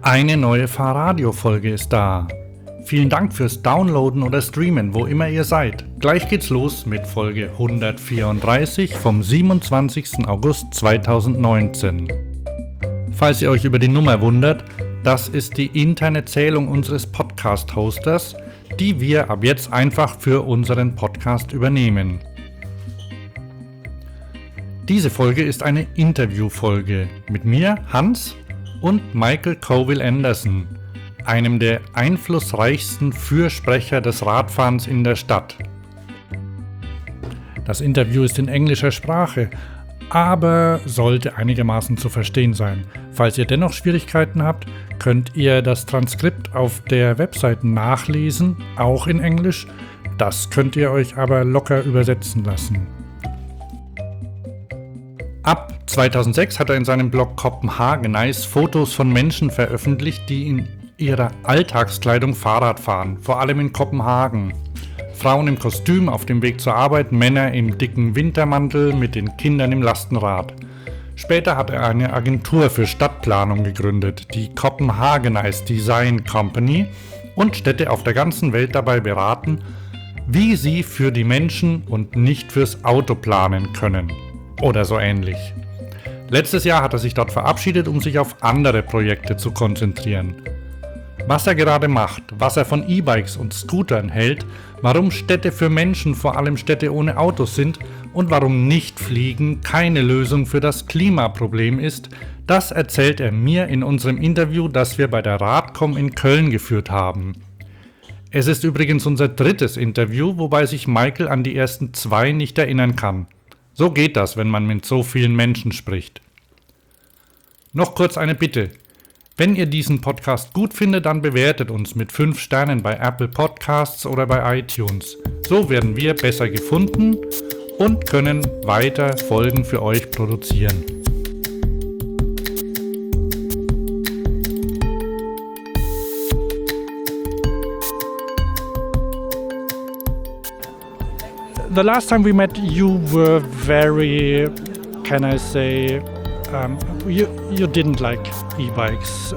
Eine neue Fahrradio-Folge ist da. Vielen Dank fürs Downloaden oder Streamen, wo immer ihr seid. Gleich geht's los mit Folge 134 vom 27. August 2019. Falls ihr euch über die Nummer wundert, das ist die interne Zählung unseres Podcast-Hosters, die wir ab jetzt einfach für unseren Podcast übernehmen. Diese Folge ist eine Interviewfolge mit mir, Hans, und Michael Colville-Anderson, einem der einflussreichsten Fürsprecher des Radfahrens in der Stadt. Das Interview ist in englischer Sprache, aber sollte einigermaßen zu verstehen sein. Falls ihr dennoch Schwierigkeiten habt, könnt ihr das Transkript auf der Website nachlesen, auch in Englisch. Das könnt ihr euch aber locker übersetzen lassen. Ab 2006 hat er in seinem Blog Copenhagenize Fotos von Menschen veröffentlicht, die in ihrer Alltagskleidung Fahrrad fahren, vor allem in Kopenhagen. Frauen im Kostüm auf dem Weg zur Arbeit, Männer im dicken Wintermantel mit den Kindern im Lastenrad. Später hat er eine Agentur für Stadtplanung gegründet, die Copenhagenize Design Company, und Städte auf der ganzen Welt dabei beraten, wie sie für die Menschen und nicht fürs Auto planen können. Oder so ähnlich. Letztes Jahr hat er sich dort verabschiedet, um sich auf andere Projekte zu konzentrieren. Was er gerade macht, was er von E-Bikes und Scootern hält, warum Städte für Menschen, vor allem Städte ohne Autos sind und warum Nichtfliegen keine Lösung für das Klimaproblem ist, das erzählt er mir in unserem Interview, das wir bei der Radcom in Köln geführt haben. Es ist übrigens unser drittes Interview, wobei sich Michael an die ersten 2 nicht erinnern kann. So geht das, wenn man mit so vielen Menschen spricht. Noch kurz eine Bitte. Wenn ihr diesen Podcast gut findet, dann bewertet uns mit 5 Sternen bei Apple Podcasts oder bei iTunes. So werden wir besser gefunden und können weiter Folgen für euch produzieren. The last time we met, you were very, can I say, you didn't like e-bikes.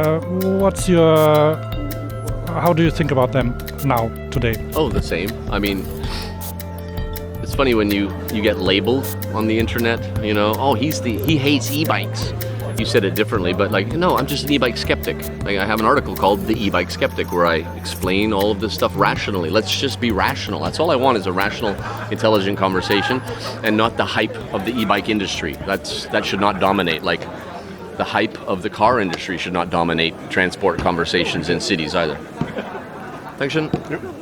How do you think about them now, today? Oh, the same. I mean, it's funny when you get labeled on the internet, you know, oh, he hates e-bikes. You said it differently, but no, I'm just an e-bike skeptic. I have an article called The E-Bike Skeptic where I explain all of this stuff rationally. Let's just be rational. That's all I want, is a rational, intelligent conversation, and not the hype of the e-bike industry. That should not dominate. The hype of the car industry should not dominate transport conversations in cities either. Thanks, Shin.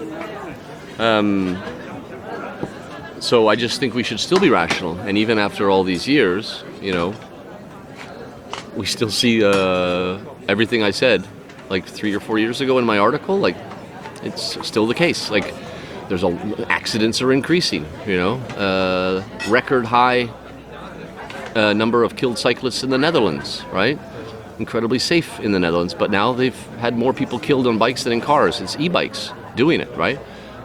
So I just think we should still be rational, and even after all these years, you know, we still see everything I said 3 or 4 years ago in my article. It's still the case. Accidents are increasing. You know, record high number of killed cyclists in the Netherlands. Right, incredibly safe in the Netherlands. But now they've had more people killed on bikes than in cars. It's e-bikes doing it. Right,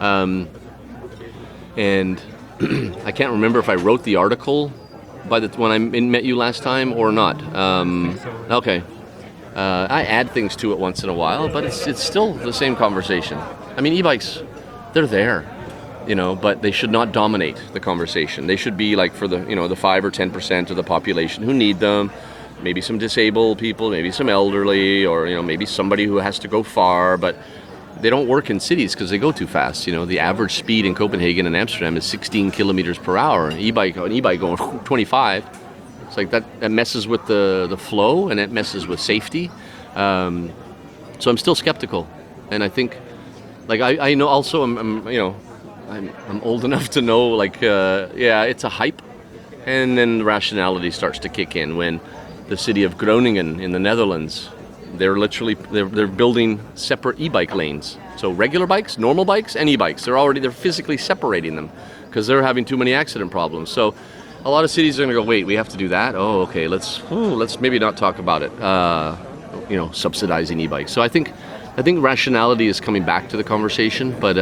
and I can't remember if I wrote the article when I met you last time or not. Okay. I add things to it once in a while, but it's still the same conversation. I mean, e-bikes, they're there, you know, but they should not dominate the conversation. They should be for the 5 or 10% of the population who need them. Maybe some disabled people, maybe some elderly, or maybe somebody who has to go far, but they don't work in cities because they go too fast. You know, the average speed in Copenhagen and Amsterdam is 16 kilometers per hour. An e-bike going 25. It's that messes with the flow, and it messes with safety. So I'm still skeptical, and I think, I know also I'm old enough to know it's a hype, and then rationality starts to kick in when the city of Groningen in the Netherlands, they're building separate e-bike lanes. So regular bikes, normal bikes, and e-bikes. They're physically separating them because they're having too many accident problems. So a lot of cities are going to go, wait, we have to do that? Oh, okay, let's maybe not talk about it. Subsidizing e-bikes. So I think rationality is coming back to the conversation, but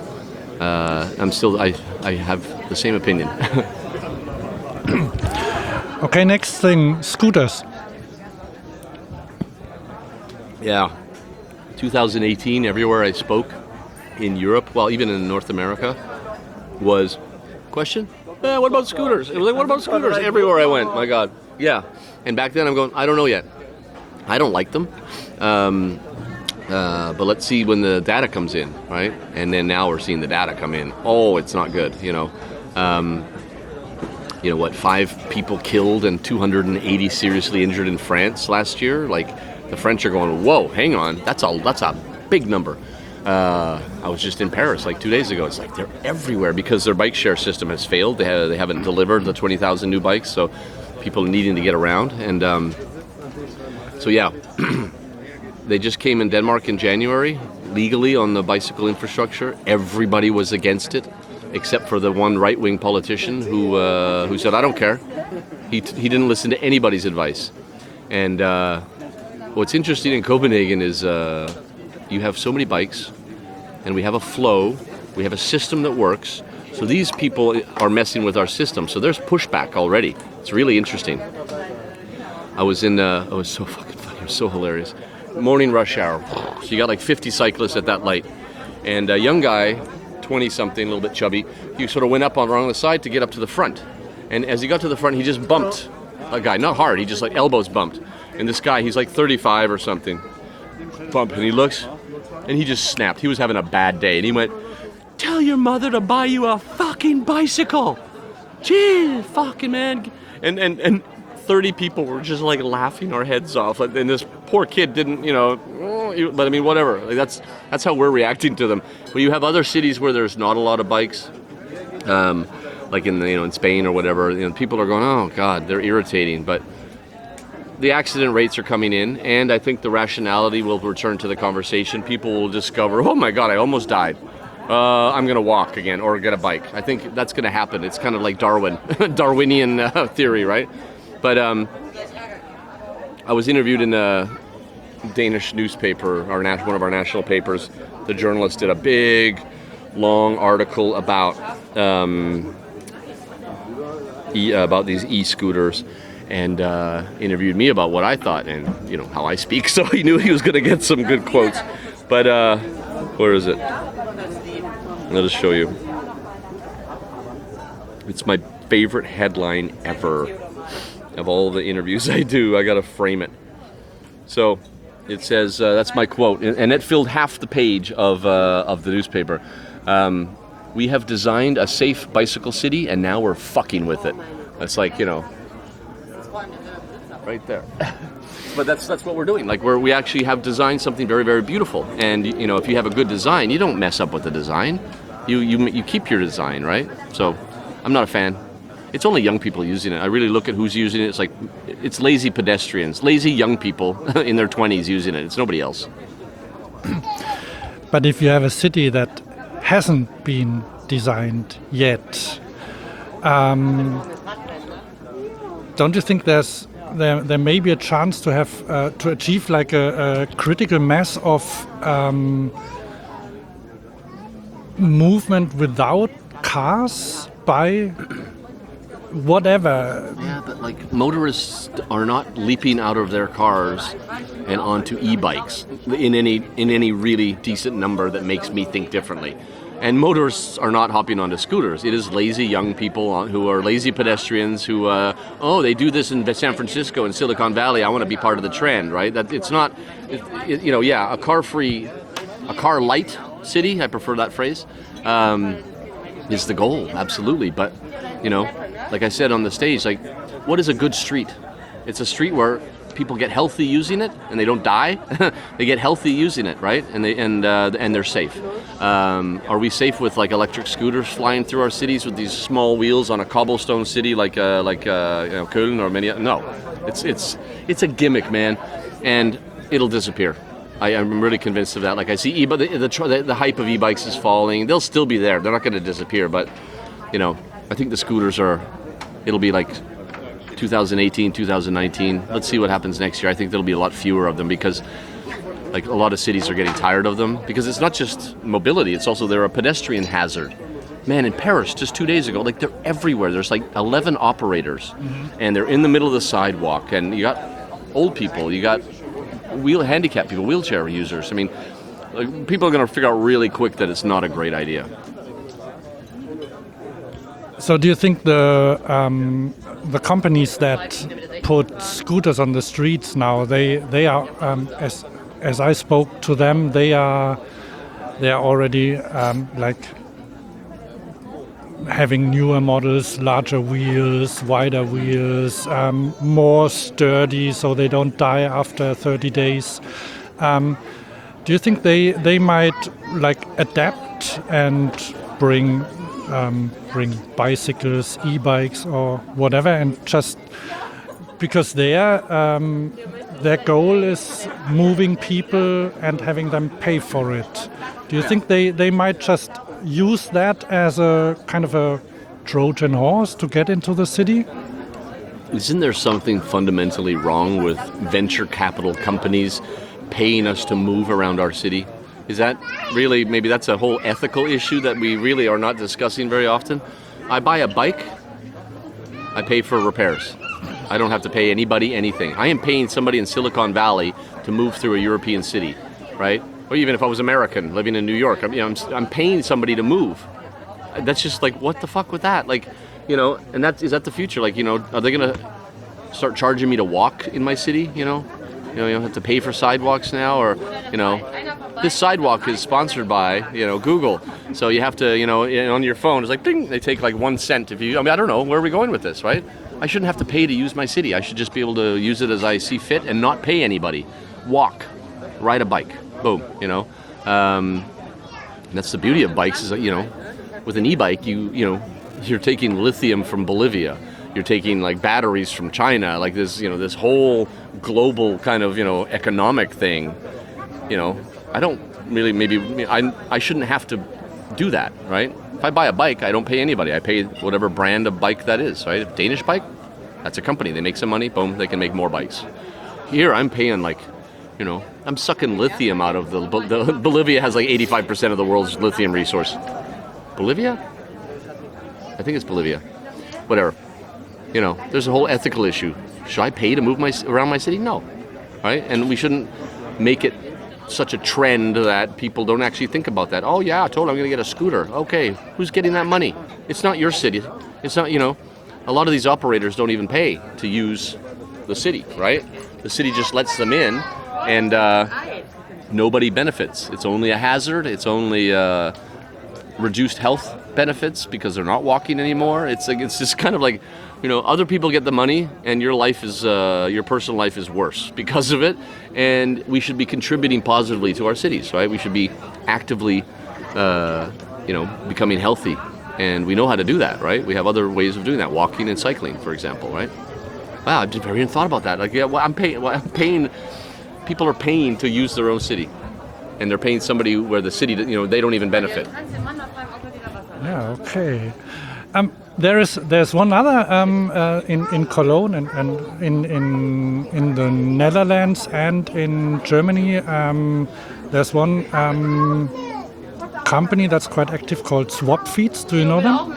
I have the same opinion. Okay, next thing, scooters. Yeah. 2018, everywhere I spoke in Europe, well, even in North America, was question? What about scooters? It was like, what about scooters? Everywhere I went, my God. Yeah. And back then I'm going, I don't know yet. I don't like them. But let's see when the data comes in, right? And then now we're seeing the data come in. Oh, it's not good, you know. 5 people killed and 280 seriously injured in France last year. Like, the French are going, whoa, hang on, that's a big number. I was just in Paris like 2 days ago. It's like they're everywhere because their bike share system has failed. They haven't delivered the 20,000 new bikes, so people needing to get around. And so yeah, they just came in Denmark in January legally on the bicycle infrastructure. Everybody was against it, except for the one right-wing politician who said, I don't care. He didn't listen to anybody's advice. And what's interesting in Copenhagen is you have so many bikes, and we have a flow, we have a system that works. So these people are messing with our system. So there's pushback already. It's really interesting. I was so fucking funny. It was so hilarious. Morning rush hour. So you got like 50 cyclists at that light. And a young guy, 20-something, a little bit chubby, he sort of went up along the side to get up to the front. And as he got to the front, he just bumped a guy. Not hard, he just like elbows bumped. And this guy, he's like 35 or something. Bump, and he looks, and he just snapped. He was having a bad day. And he went, tell your mother to buy you a fucking bicycle. Gee, fucking man. And 30 people were just like laughing our heads off. And this poor kid didn't, but I mean, whatever. Like, that's how we're reacting to them. But you have other cities where there's not a lot of bikes, like in Spain or whatever. People are going, oh God, they're irritating. But the accident rates are coming in, and I think the rationality will return to the conversation. People will discover, oh my God, I almost died. I'm going to walk again or get a bike. I think that's going to happen. It's kind of like Darwinian theory, right? But I was interviewed in a Danish newspaper, one of our national papers. The journalist did a big, long article about these e-scooters, and interviewed me about what I thought and how I speak. So he knew he was going to get some good quotes. But where is it? Let us show you. It's my favorite headline ever of all the interviews I do. I got to frame it. So it says, that's my quote, and it filled half the page of the newspaper. We have designed a safe bicycle city, and now we're fucking with it. It's like, right there. But that's what we're doing. Like we actually have designed something very, very beautiful. And if you have a good design, you don't mess up with the design. You keep your design, right? So I'm not a fan. It's only young people using it. I really look at who's using it. It's like it's lazy pedestrians, lazy young people in their 20s using it. It's nobody else. But if you have a city that hasn't been designed yet, don't you think there may be a chance to have to achieve like a critical mass of movement without cars by whatever? Yeah, but like motorists are not leaping out of their cars and onto e-bikes in any really decent number that makes me think differently. And motorists are not hopping onto scooters. It is lazy young people who are lazy pedestrians who, they do this in San Francisco and Silicon Valley. I want to be part of the trend, right? That it's not, a car light city. I prefer that phrase. Is the goal, absolutely. But like I said on the stage, like, what is a good street? It's a street where people get healthy using it and they don't die. They get healthy using it, right? And they're safe. Are we safe with like electric scooters flying through our cities with these small wheels on a cobblestone city like Köln or many? No, it's a gimmick, man, and it'll disappear. I'm really convinced of that. Like I see, but the hype of e-bikes is falling. They'll still be there. They're not going to disappear. But I think the scooters it'll be like 2018, 2019. Let's see what happens next year. I think there'll be a lot fewer of them because like a lot of cities are getting tired of them because it's not just mobility, it's also they're a pedestrian hazard. Man, in Paris just 2 days ago, like they're everywhere. There's like 11 operators and they're in the middle of the sidewalk, and you got old people, you got handicapped people, wheelchair users. I mean, like, people are going to figure out really quick that it's not a great idea. So do you think the companies that put scooters on the streets now, they are as I spoke to them, they are already like having newer models, larger wheels, wider wheels, more sturdy, so they don't die after 30 days. Do you think they might like adapt and bring bicycles, e-bikes, or whatever, and just because their goal is moving people and having them pay for it? Do you think they might just use that as a kind of a Trojan horse to get into the city? Isn't there something fundamentally wrong with venture capital companies paying us to move around our city? Is that really, maybe that's a whole ethical issue that we really are not discussing very often? I buy a bike, I pay for repairs. I don't have to pay anybody anything. I am paying somebody in Silicon Valley to move through a European city, right? Or even if I was American living in New York, I'm paying somebody to move. That's just like, what the fuck with that? Like, and is that the future? Like, are they going to start charging me to walk in my city, You don't have to pay for sidewalks now, or, this sidewalk is sponsored by, Google. So you have to, on your phone, it's like, ding, they take like 1 cent if you, I don't know, where are we going with this, right? I shouldn't have to pay to use my city. I should just be able to use it as I see fit and not pay anybody. Walk, ride a bike, boom, that's the beauty of bikes is that, with an e-bike, you're taking lithium from Bolivia. You're taking like batteries from China, like this, this whole global kind of, economic thing. I don't really, I shouldn't have to do that, right? If I buy a bike, I don't pay anybody. I pay whatever brand of bike that is, right? If Danish bike, that's a company. They make some money, boom, they can make more bikes. Here, I'm paying like, I'm sucking lithium out of the Bolivia has like 85% of the world's lithium resource. Bolivia? I think it's Bolivia. Whatever. There's a whole ethical issue. Should I pay to move around my city? No, right? And we shouldn't make it such a trend that people don't actually think about that. Oh yeah, totally, I'm going to get a scooter. Okay, who's getting that money? It's not your city. It's not, a lot of these operators don't even pay to use the city, right? The city just lets them in, and nobody benefits. It's only a hazard. It's only reduced health benefits because they're not walking anymore. It's just kind of like, other people get the money, and your life is your personal life is worse because of it. And we should be contributing positively to our cities, right? We should be actively, becoming healthy, and we know how to do that, right? We have other ways of doing that, walking and cycling, for example, right? Wow, I've never even thought about that. Like, yeah, well, I'm paying. People are paying to use their own city, and they're paying somebody where the city, they don't even benefit. Yeah. Okay. There's one other in Cologne and in the Netherlands and in Germany. There's one company that's quite active called Swapfeeds. Do you know them?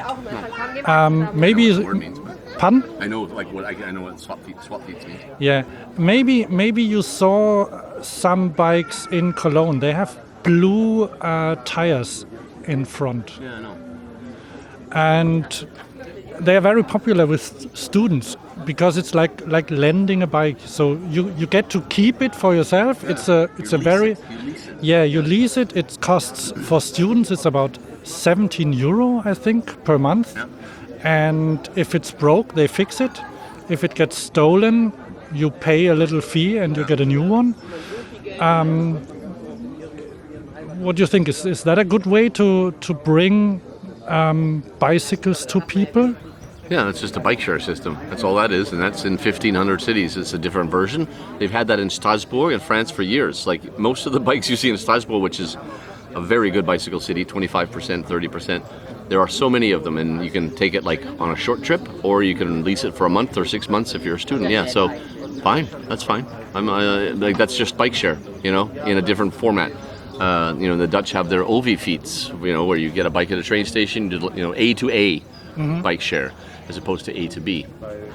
Maybe. Pardon? I know, I know what Swapfeeds means. Yeah, maybe you saw some bikes in Cologne. They have blue tires in front. Yeah, I know. And they are very popular with students because it's like lending a bike. So you get to keep it for yourself. Yeah. It's a very you lease it. It costs for students it's about 17 euro I think per month. Yeah. And if it's broke, they fix it. If it gets stolen, you pay a little fee and you get a new one. What do you think? Is that a good way to bring bicycles to people? Yeah, it's just a bike share system. That's all that is, and that's in 1,500 cities. It's a different version. They've had that in Strasbourg in France for years. Like most of the bikes you see in Strasbourg, which is a very good bicycle city, 25%, 30%. There are so many of them, and you can take it like on a short trip, or you can lease it for a month or 6 months if you're a student. Yeah, so fine, that's fine. I'm like that's just bike share, in a different format. The Dutch have their OV-fiets, where you get a bike at a train station, A to A bike share, as opposed to A to B.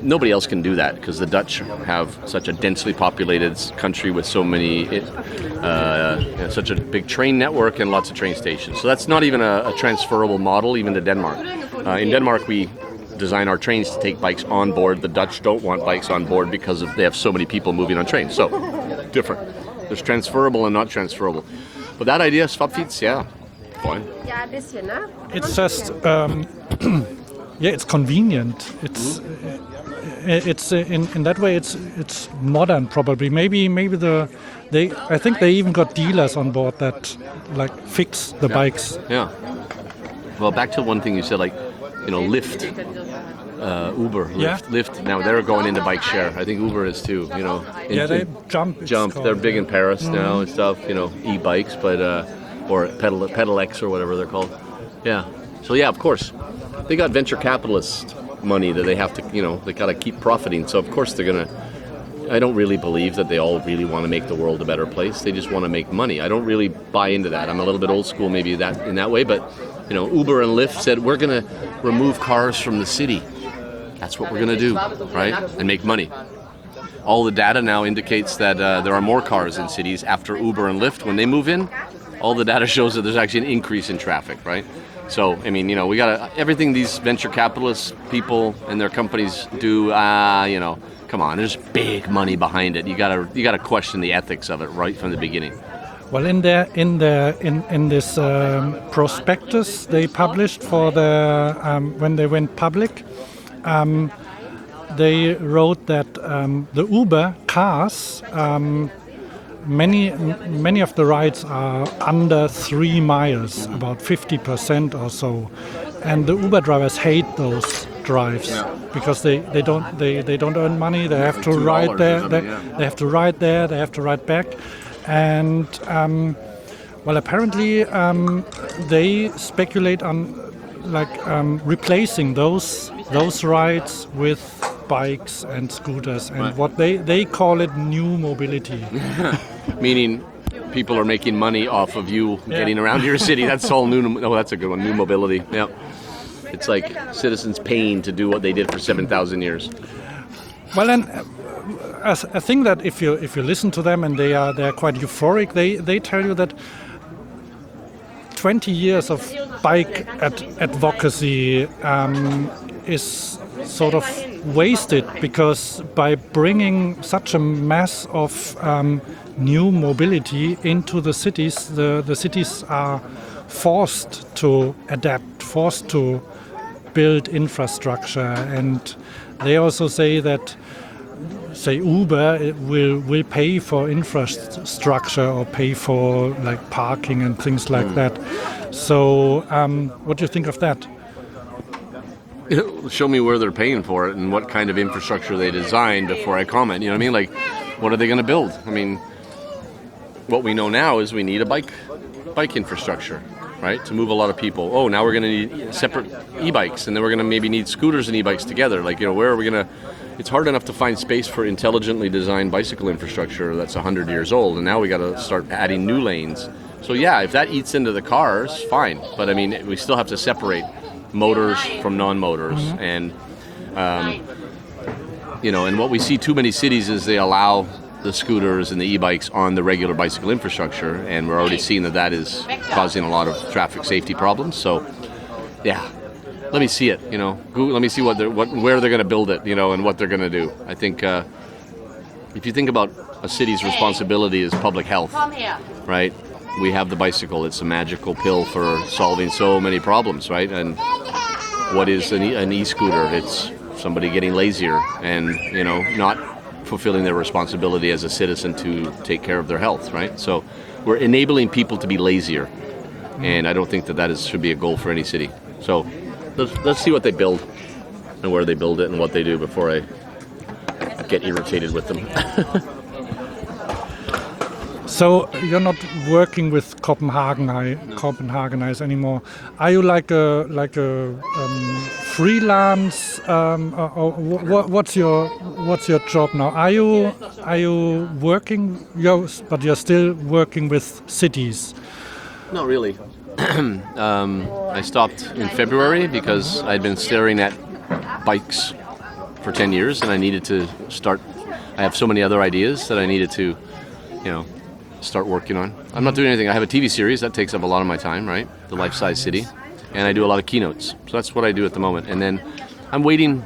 nobody else can do that because the Dutch have such a densely populated country with so many, such a big train network and lots of train stations. So that's not even a transferable model even to Denmark. In Denmark, we design our trains to take bikes on board. The Dutch don't want bikes on board because they have so many people moving on trains. So different. There's transferable and not transferable. But that idea, swapfiets, yeah, fine. It's just, it's convenient. It's in that way it's modern probably. Maybe I think they even got dealers on board that like fix the bikes. Yeah. Well, back to one thing you said, like, Lyft. Uber, Lyft. Now they're going into bike share. I think Uber is too. They jump. They're big in Paris now and stuff. E-bikes, but or pedal X or whatever they're called. Yeah. So yeah, of course, they got venture capitalist money that they have to. They got to keep profiting. So of course they're gonna. I don't really believe that they all really want to make the world a better place. They just want to make money. I don't really buy into that. I'm a little bit old school maybe in that way, but Uber and Lyft said we're gonna remove cars from the city. That's what we're going to do, right? And make money. All the data now indicates that there are more cars in cities after Uber and Lyft. When they move in, all the data shows that there's actually an increase in traffic, right? So, I mean, we got everything these venture capitalist people and their companies do, come on, there's big money behind it. You got to question the ethics of it right from the beginning. Well, in this prospectus they published for when they went public, they wrote that the Uber cars, many of the rides are under 3 miles, about 50% or so, and the Uber drivers hate those drives because they don't earn money. They have to ride there. They have to ride there. They have to ride back, and apparently they speculate on replacing those rides with bikes and scooters and what they call it new mobility. Meaning people are making money off of you getting around your city. That's all new. Oh, that's a good one. New mobility. Yeah. It's like citizens paying to do what they did for 7,000 years. Well, and I think that if you listen to them and they're quite euphoric, they tell you that 20 years of bike advocacy is sort of wasted, because by bringing such a mass of new mobility into the cities, the cities are forced to adapt, forced to build infrastructure, and they also say that Uber will pay for infrastructure or pay for like parking and things like that. So what do you think of that? Show me where they're paying for it and what kind of infrastructure they design before I comment. You know what I mean? Like, what are they going to build? I mean, what we know now is we need a bike infrastructure, right, to move a lot of people. Oh, now we're going to need separate e-bikes, and then we're going to maybe need scooters and e-bikes together. Like, where are we going to... It's hard enough to find space for intelligently designed bicycle infrastructure that's 100 years old, and now we got to start adding new lanes. So yeah, if that eats into the cars, fine. But I mean, we still have to separate motors from non-motors, and and what we see too many cities is they allow the scooters and the e-bikes on the regular bicycle infrastructure, and we're already seeing that is causing a lot of traffic safety problems. So yeah, let me see it. Google, let me see where they're going to build it, and what they're going to do. I think if you think about a city's responsibility is public health, right? We have the bicycle. It's a magical pill for solving so many problems, right? And what is an e-scooter? It's somebody getting lazier and, not fulfilling their responsibility as a citizen to take care of their health, right? So we're enabling people to be lazier. And I don't think that should be a goal for any city. So let's see what they build and where they build it and what they do before I get irritated with them. So you're not working with Copenhagenize anymore. Are you like a freelance? Or what's your job now? Are you working? But you're still working with cities. Not really. I stopped in February because I'd been staring at bikes for 10 years, and I needed to start. I have so many other ideas that I needed to, start working on. I'm not doing anything. I have a TV series that takes up a lot of my time, right? The Life Size City, and I do a lot of keynotes. So that's what I do at the moment. And then I'm waiting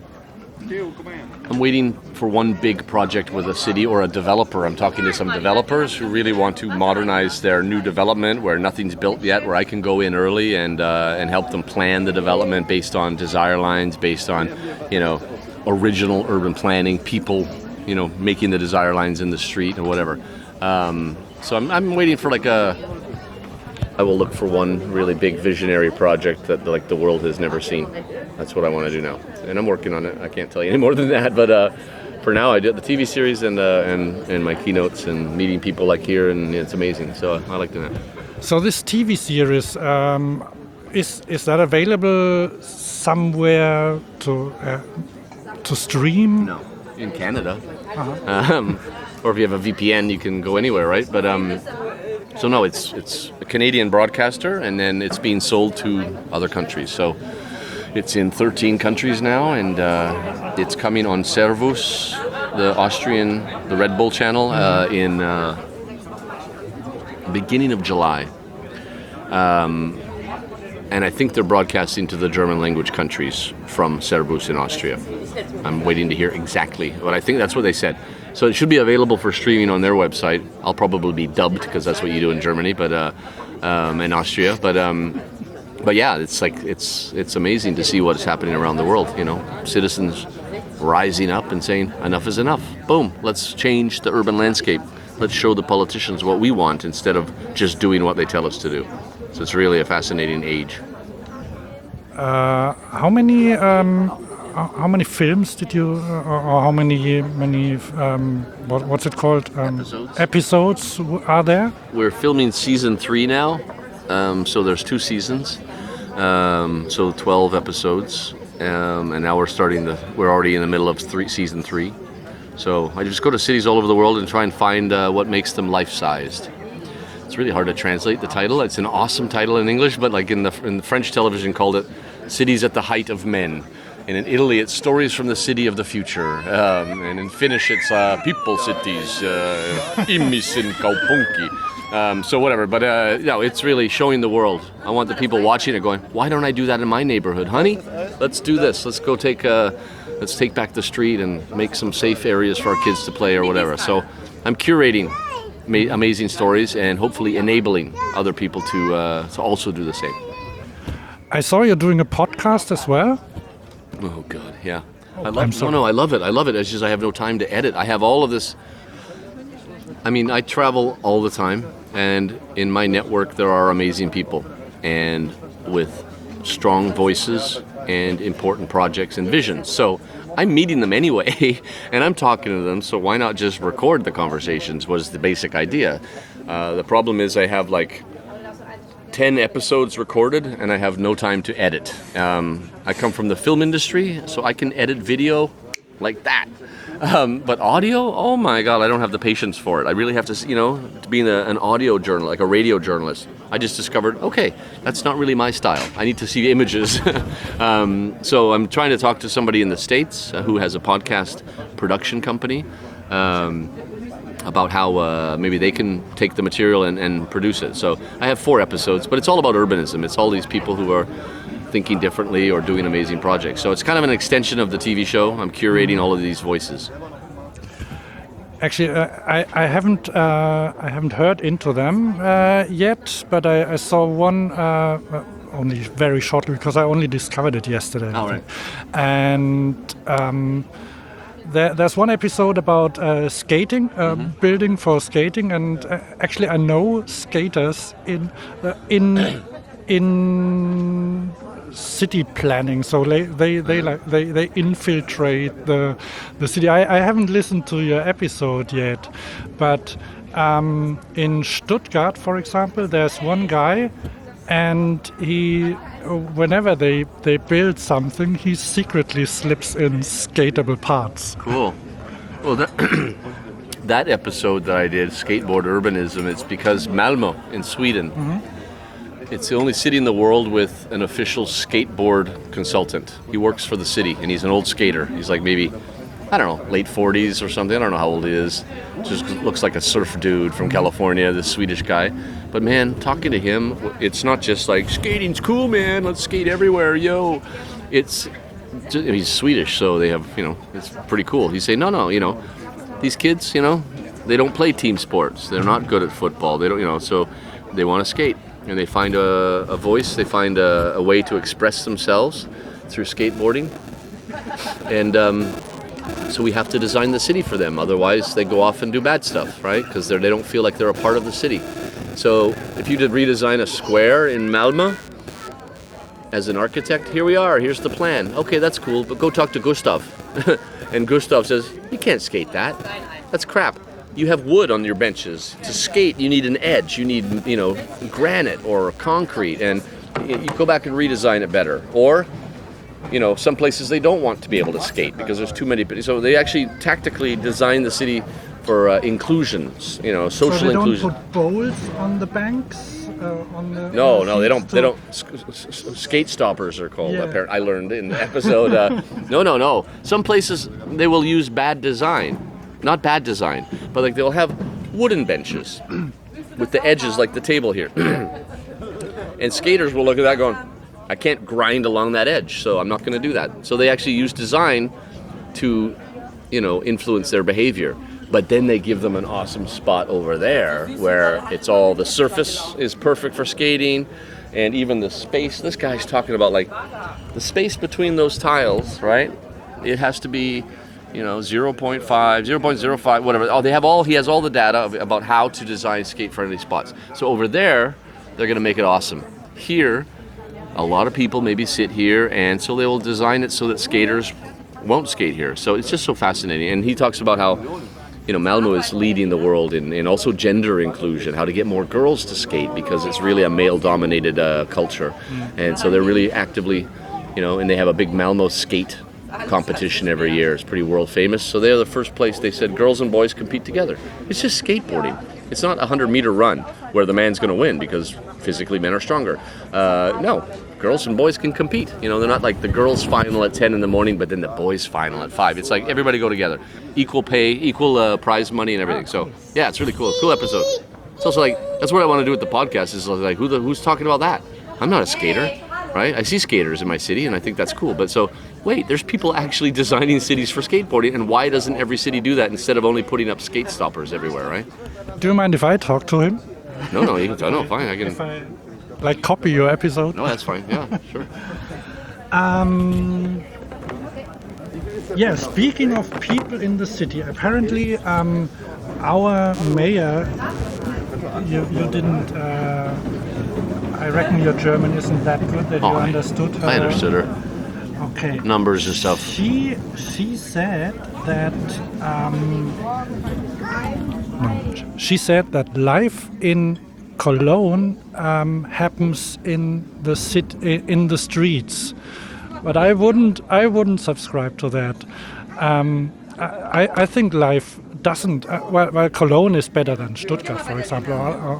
for one big project with a city or a developer. I'm talking to some developers who really want to modernize their new development where nothing's built yet, where I can go in early and help them plan the development based on desire lines, based on, original urban planning, people, making the desire lines in the street or whatever. So I'm waiting for I will look for one really big visionary project that the world has never seen. That's what I want to do now, and I'm working on it. I can't tell you any more than that, but for now I did the TV series and my keynotes and meeting people like here, and it's amazing. So I like doing that. So this TV series, is that available somewhere to stream? No, in Canada. Or if you have a VPN, you can go anywhere, right? But so no, it's a Canadian broadcaster, and then it's being sold to other countries. So it's in 13 countries now, and it's coming on Servus, the Red Bull channel, in beginning of July. And I think they're broadcasting to the German language countries from Servus in Austria. I'm waiting to hear exactly, but I think that's what they said. So it should be available for streaming on their website. I'll probably be dubbed because that's what you do in Germany, but in Austria. But yeah, it's amazing to see what is happening around the world. Citizens rising up and saying enough is enough. Boom, let's change the urban landscape. Let's show the politicians what we want instead of just doing what they tell us to do. So it's really a fascinating age. How many films did you, or how many what's it called? Episodes are there? We're filming season 3 now, so there's 2 seasons, so 12 episodes, and now we're already in the middle of season 3. So I just go to cities all over the world and try and find what makes them life-sized. It's really hard to translate the title. It's an awesome title in English, but in the French television called it Cities at the Height of Men. And in Italy, it's Stories from the City of the Future. And in Finnish, it's People Cities, Ihmisen kaupunki. So whatever, but it's really showing the world. I want the people watching it going, why don't I do that in my neighborhood? Honey, let's do this. Let's go let's take back the street and make some safe areas for our kids to play or whatever. So I'm curating amazing stories and hopefully enabling other people to also do the same. I saw you're doing a podcast as well. Oh God, yeah. I love it. I love it. It's just I have no time to edit. I have all of this. I mean, I travel all the time, and in my network there are amazing people, and with strong voices and important projects and visions. So I'm meeting them anyway, and I'm talking to them, so why not just record the conversations was the basic idea. The problem is I have 10 episodes recorded, and I have no time to edit. I come from the film industry, so I can edit video like that. But audio, oh my God, I don't have the patience for it. I really have to, being an audio journalist, like a radio journalist, I just discovered, okay, that's not really my style. I need to see images. So I'm trying to talk to somebody in the States who has a podcast production company about how maybe they can take the material and produce it. So I have 4 episodes, but it's all about urbanism. It's all these people who are thinking differently or doing amazing projects. So it's kind of an extension of the TV show. I'm curating all of these voices. Actually, I haven't heard into them yet, but I saw one only very shortly because I only discovered it yesterday. All right. And there's one episode about skating, building for skating, and actually I know skaters in city planning, so they infiltrate the city. I haven't listened to your episode yet, but in Stuttgart, for example, there's one guy, and whenever they build something, he secretly slips in skatable parts. Cool. Well, that episode that I did, Skateboard Urbanism, it's because Malmö in Sweden It's the only city in the world with an official skateboard consultant. He works for the city, and he's an old skater. He's like maybe, I don't know, late 40s or something. I don't know how old he is. Just looks like a surf dude from California, this Swedish guy. But man, talking to him, it's not just like, skating's cool, man. Let's skate everywhere, yo. It's, he's Swedish, so they have, it's pretty cool. He's saying, no, these kids, they don't play team sports. They're not good at football. They don't, so they want to skate. And they find a voice, they find a way to express themselves through skateboarding. And so we have to design the city for them. Otherwise, they go off and do bad stuff, right? Because they don't feel like they're a part of the city. So if you did redesign a square in Malmö, as an architect, here we are, here's the plan. Okay, that's cool, but go talk to Gustav. And Gustav says, you can't skate that. That's crap. You have wood on your benches. To skate, you need an edge. You need, granite or concrete, and you go back and redesign it better. Or, some places they don't want to be able to skate because there's too many. So they actually tactically design the city for inclusions, social inclusion. So they don't put bowls on the banks? No, they don't. Skate stoppers are called. Yeah. Apparently, I learned in the episode. No. Some places they will use bad design. Not bad design, but like they'll have wooden benches with the edges like the table here. And skaters will look at that going, I can't grind along that edge, so I'm not going to do that. So they actually use design to, influence their behavior. But then they give them an awesome spot over there where it's all, the surface is perfect for skating, and even the space. This guy's talking about like the space between those tiles, right? It has to be 0.5, 0.05, whatever. He has all the data about how to design skate-friendly spots. So over there, they're going to make it awesome. Here, a lot of people maybe sit here, and so they will design it so that skaters won't skate here. So it's just so fascinating. And he talks about how, Malmö is leading the world in also gender inclusion, how to get more girls to skate because it's really a male-dominated culture. And so they're really actively, and they have a big Malmö skate competition every year. It's pretty world famous. So they're the first place they said girls and boys compete together. It's just skateboarding. It's not a 100-meter run where the man's going to win because physically men are stronger. No, girls and boys can compete. They're not like the girls' final at 10 in the morning, but then the boys' final at 5. It's like everybody go together. Equal pay, equal prize money and everything. So yeah, it's really cool. Cool episode. It's also like, that's what I want to do with the podcast is like, who's talking about that? I'm not a skater. Right? I see skaters in my city, and I think that's cool. But so, wait, there's people actually designing cities for skateboarding, and why doesn't every city do that instead of only putting up skate stoppers everywhere, right? Do you mind if I talk to him? No, you can. No, fine. I can. If I copy your episode? No, that's fine. Yeah, sure. Yeah. Speaking of people in the city, apparently our mayor. You didn't. I reckon your German isn't that good that you understood her. I understood her. Okay. Numbers and stuff. She said that she said that life in Cologne happens in the streets, but I wouldn't subscribe to that. I think life doesn't. Well, Cologne is better than Stuttgart, for example.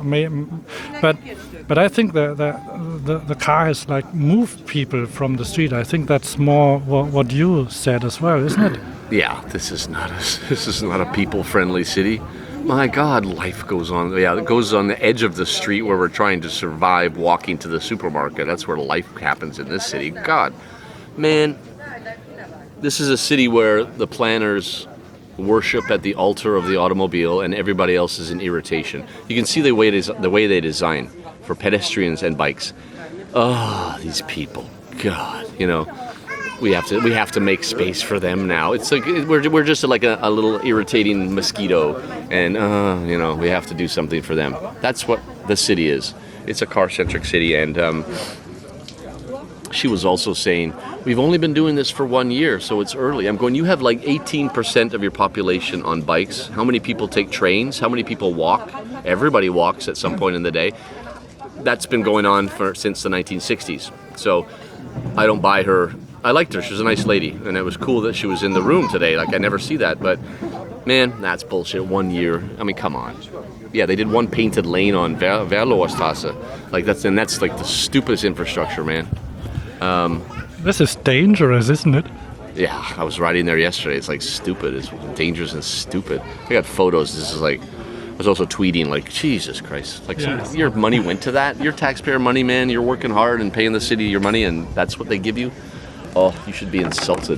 But I think the car has like moved people from the street. I think that's more what you said as well, isn't it? Yeah, this is not a people-friendly city. My God, life goes on. Yeah, it goes on the edge of the street where we're trying to survive walking to the supermarket. That's where life happens in this city. God, man, this is a city where the planners worship at the altar of the automobile and everybody else is in irritation. You can see the way they design for pedestrians and bikes. Oh, these people. God, we have to make space for them now. It's like we're just like a little irritating mosquito, and we have to do something for them. That's what the city is. It's a car-centric city, and she was also saying, we've only been doing this for 1 year, so it's early. I'm going, you have like 18% of your population on bikes. How many people take trains? How many people walk? Everybody walks at some point in the day. That's been going on since the 1960s. So I don't buy her. I liked her. She was a nice lady, and it was cool that she was in the room today. Like, I never see that, but Man, that's bullshit. 1 year. I mean, come on. Yeah, they did one painted lane on Verloerstrasse. Like that's like the stupidest infrastructure, man. This is dangerous, isn't it? Yeah, I was riding there yesterday. It's like stupid. It's dangerous and stupid. I got photos. This is like, I was also tweeting like, Jesus Christ. Like your money went to that? Your taxpayer money, man. You're working hard and paying the city your money and that's what they give you? Oh, you should be insulted.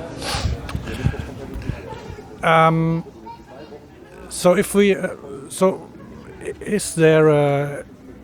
So if we, is there a,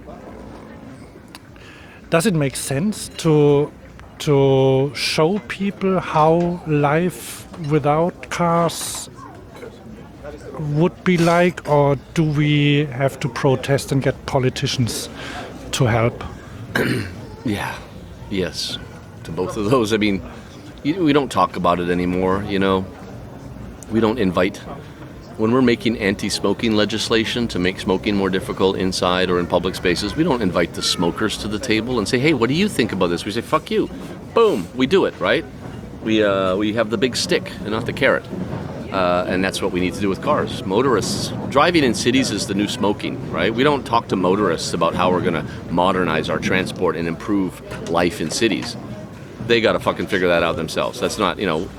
does it make sense to show people how life without cars would be like, or do we have to protest and get politicians to help? Yeah, yes, to both of those. I mean, we don't talk about it anymore, you know. We don't invite, when we're making anti-smoking legislation to make smoking more difficult inside or in public spaces, we don't invite the smokers to the table and say, hey, what do you think about this? We say, fuck you. Boom, we do it, right? We have the big stick and not the carrot. And that's what we need to do with cars. Motorists, driving in cities is the new smoking, right? We don't talk to motorists about how we're going to modernize our transport and improve life in cities. They got to fucking figure that out themselves. That's not, you know,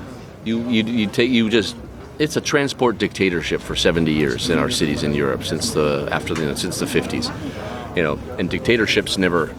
it's a transport dictatorship for 70 years in our cities in Europe since the 50s, you know, and dictatorships never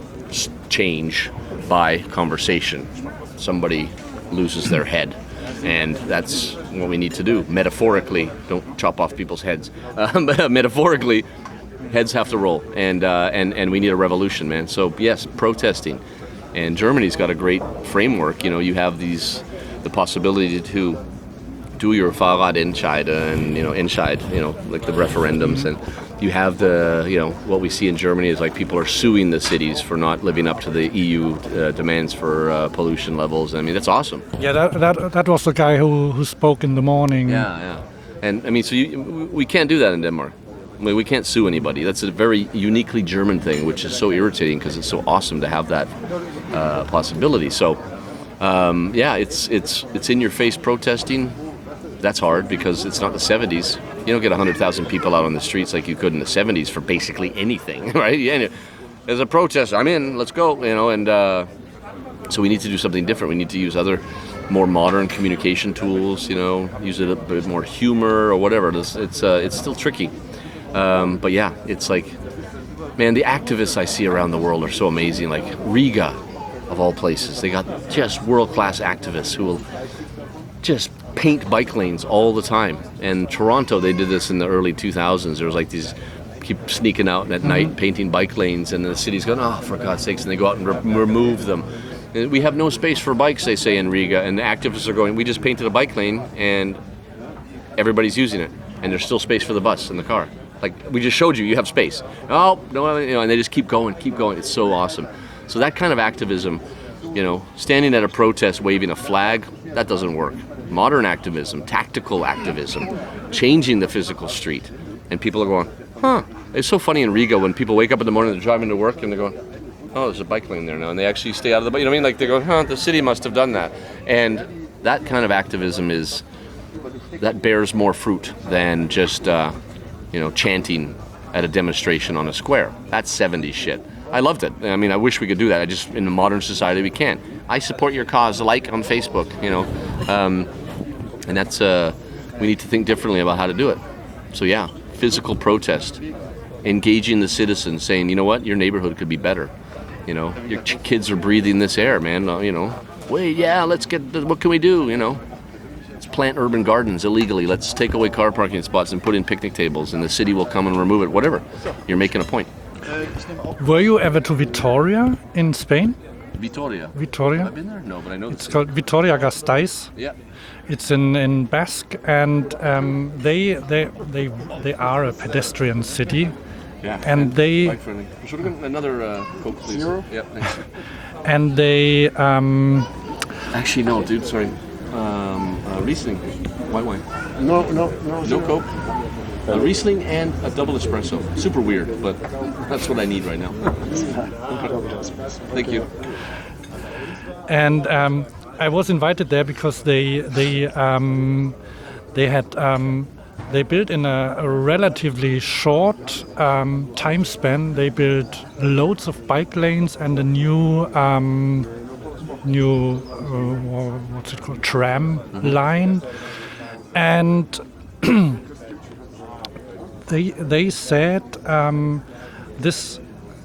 change by conversation. Somebody loses their head, and that's what we need to do. Metaphorically, don't chop off people's heads. Metaphorically, heads have to roll, and we need a revolution, man. So yes, protesting, and Germany's got a great framework. You know, you have the possibility to do your Fahrradentscheid and, you know, Entscheid, you know, like the referendums, and you have the, you know, what we see in Germany is like people are suing the cities for not living up to the EU demands for pollution levels. I mean, that's awesome. Yeah, that was the guy who spoke in the morning. Yeah. And I mean, so we can't do that in Denmark. I mean, we can't sue anybody. That's a very uniquely German thing, which is so irritating because it's so awesome to have that possibility. So, yeah, it's in your face protesting. That's hard because it's not the 70s. You don't get 100,000 people out on the streets like you could in the 70s for basically anything, right? Yeah, there's a protest. I'm in. Let's go. You know, and so we need to do something different. We need to use other, more modern communication tools. You know, use a bit more humor or whatever. It's still tricky, but yeah, it's like, man, the activists I see around the world are so amazing. Like Riga, of all places, they got just world-class activists who will just paint bike lanes all the time. And Toronto, they did this in the early 2000s. There was like these, keep sneaking out at night, painting bike lanes, and the city's going, oh, for God's sakes, and they go out and remove them. And we have no space for bikes, they say in Riga, and the activists are going, we just painted a bike lane, and everybody's using it, and there's still space for the bus and the car. Like, we just showed you have space. Oh, no, you know, and they just keep going. It's so awesome. So that kind of activism, you know, standing at a protest waving a flag, that doesn't work. Modern activism, tactical activism, changing the physical street. And people are going, huh. It's so funny in Riga when people wake up in the morning, they're driving to work, and they're going, oh, there's a bike lane there now. And they actually stay out of the bike. You know what I mean? Like, they're going, huh, the city must have done that. And that kind of activism that bears more fruit than just, you know, chanting at a demonstration on a square. That's 70s shit. I loved it. I mean, I wish we could do that. In the modern society, we can't. I support your cause, like on Facebook, you know. And that's, we need to think differently about how to do it. So yeah, physical protest, engaging the citizens, saying, you know what, your neighborhood could be better. You know, your kids are breathing this air, man. You know, wait, yeah, let's get, what can we do, you know? Let's plant urban gardens illegally. Let's take away car parking spots and put in picnic tables, and the city will come and remove it, whatever. You're making a point. Were you ever to Vitoria in Spain? Vitoria. Vitoria? I've been there? No, but I know it's called Vitoria-Gasteiz. Yeah. It's in Basque, and they are a pedestrian city. Yeah. And they. Should we get another Coke, please? Zero? Yeah. Thanks. And they. Actually, no, dude. Sorry. Riesling, white wine. No Coke. Riesling and a double espresso. Super weird, but that's what I need right now. Thank you. And I was invited there because they They built in a relatively short time span. They built loads of bike lanes and a new what's it called, tram line, and they said this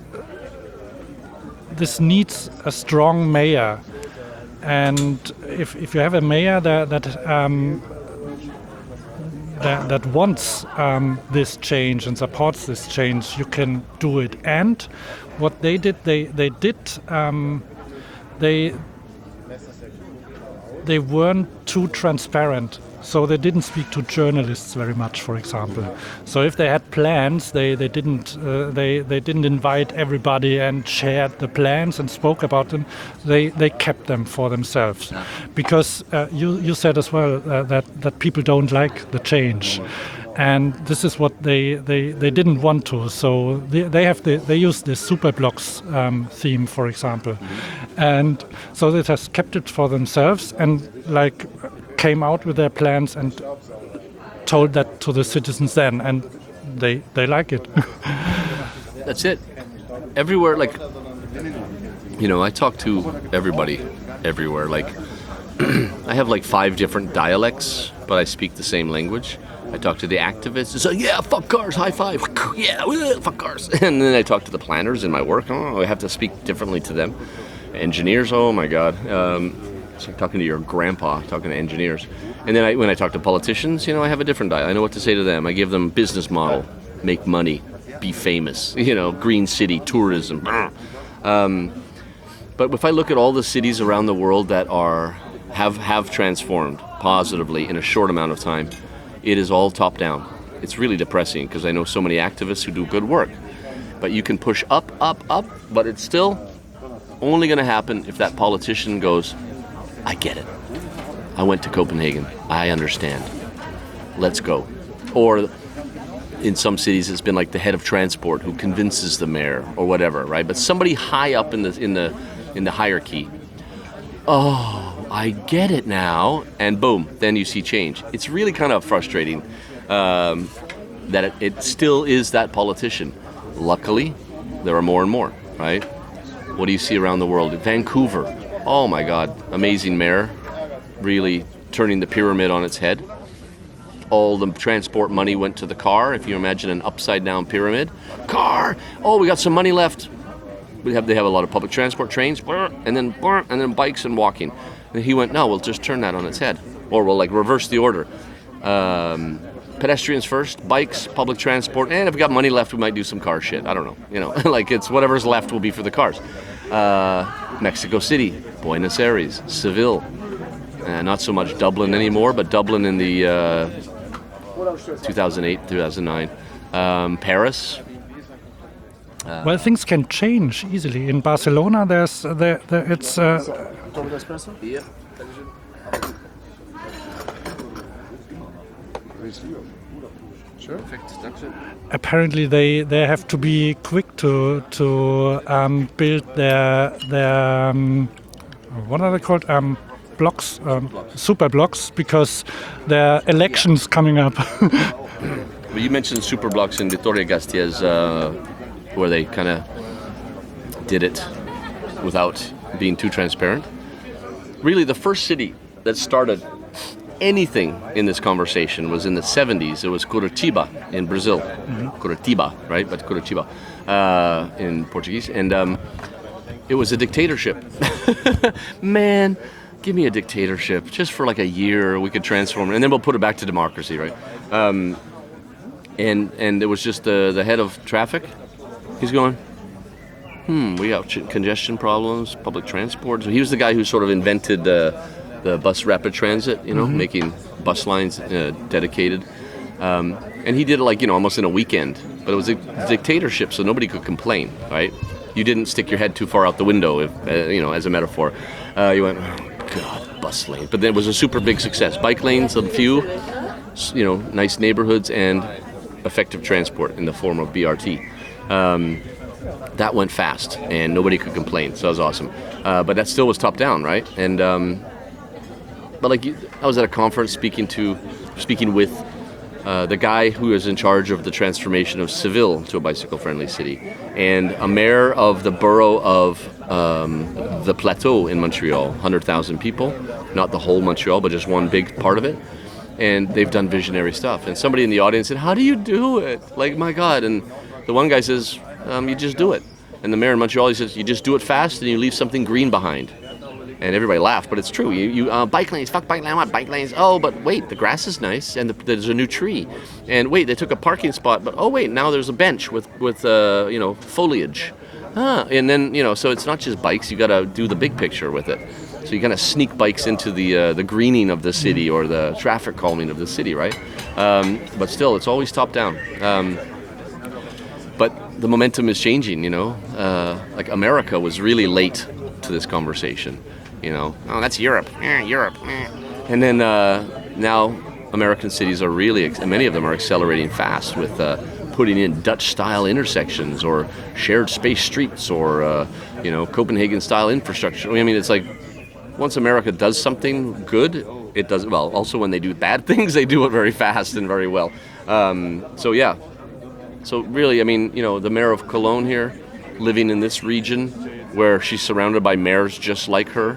needs a strong mayor, and if you have a mayor that wants this change and supports this change, you can do it. And what they did, they weren't too transparent. So they didn't speak to journalists very much, for example. So if they had plans, they didn't invite everybody and shared the plans and spoke about them. They kept them for themselves, because you said as well that people don't like the change, and this is what they didn't want to. So they use the Superblocks theme, for example, and so they just kept it for themselves and came out with their plans and told that to the citizens then, and they like it. That's it. Everywhere, I talk to everybody everywhere. I have 5 different dialects, but I speak the same language. I talk to the activists. It's yeah, fuck cars, high five. Yeah, fuck cars. And then I talk to the planners in my work. I have to speak differently to them. Engineers, oh my God. It's like talking to your grandpa, talking to engineers. And then when I talk to politicians, I have a different dialect. I know what to say to them. I give them business model, make money, be famous, green city, tourism. But if I look at all the cities around the world that have transformed positively in a short amount of time, it is all top down. It's really depressing because I know so many activists who do good work. But you can push up, but it's still only going to happen if that politician goes, I get it. I went to Copenhagen. I understand. Let's go. Or in some cities, it's been the head of transport who convinces the mayor or whatever, right? But somebody high up in the hierarchy. Oh, I get it now, and boom, then you see change. It's really kind of frustrating that it still is that politician. Luckily, there are more and more, right? What do you see around the world? Vancouver. Oh my God, amazing mayor, really turning the pyramid on its head. All the transport money went to the car. If you imagine an upside down pyramid, car. Oh, we got some money left. They have a lot of public transport, trains, and then bikes and walking. And he went, no, we'll just turn that on its head, or we'll reverse the order. Pedestrians first, bikes, public transport, and if we got money left, we might do some car shit. I don't know. It's whatever's left will be for the cars. Mexico City, Buenos Aires, Seville, not so much Dublin anymore, but Dublin in the 2008, 2009, Paris. Well, things can change easily. In Barcelona, it's. Yeah. Apparently, they have to be quick to build their what are they called, blocks, super blocks, because there are elections coming up. Well, you mentioned super blocks in Vitoria-Gasteiz, where they kind of did it without being too transparent. Really, the first city that started anything in this conversation was in the 70s. It was Curitiba in Brazil. Curitiba, right? But Curitiba in Portuguese. And it was a dictatorship. Man, give me a dictatorship. Just for a year, we could transform it. And then we'll put it back to democracy, right? And it was just the head of traffic. He's going, we got congestion problems, public transport. So he was the guy who sort of invented the bus rapid transit, making bus lines dedicated. And he did it almost in a weekend. But it was a dictatorship, so nobody could complain, right? You didn't stick your head too far out the window, as a metaphor. You went, oh, God, bus lane. But then it was a super big success. Bike lanes, a few, nice neighborhoods, and effective transport in the form of BRT. That went fast, and nobody could complain, so that was awesome. But that still was top down, right? And but I was at a conference speaking to speaking with the guy who is in charge of the transformation of Seville to a bicycle-friendly city, and a mayor of the borough of the Plateau in Montreal, 100,000 people, not the whole Montreal, but just one big part of it. And they've done visionary stuff. And somebody in the audience said, "How do you do it? Like, my God." And the one guy says, "You just do it." And the mayor in Montreal, he says, "You just do it fast and you leave something green behind." And everybody laughed, but it's true. You bike lanes, fuck bike lane, I want bike lanes. Oh, but wait, the grass is nice, and there's a new tree. And wait, they took a parking spot, but oh wait, now there's a bench with foliage. And then so it's not just bikes. You got to do the big picture with it. So you kind of sneak bikes into the greening of the city or the traffic calming of the city, right? But still, it's always top down. But the momentum is changing. Like America was really late to this conversation. Oh, that's Europe. Europe. And then now American cities are really, many of them are accelerating fast with putting in Dutch-style intersections or shared space streets or, Copenhagen-style infrastructure. I mean, it's like once America does something good, it does well. Also, when they do bad things, they do it very fast and very well. So really, I mean, the mayor of Cologne here, living in this region where she's surrounded by mayors just like her,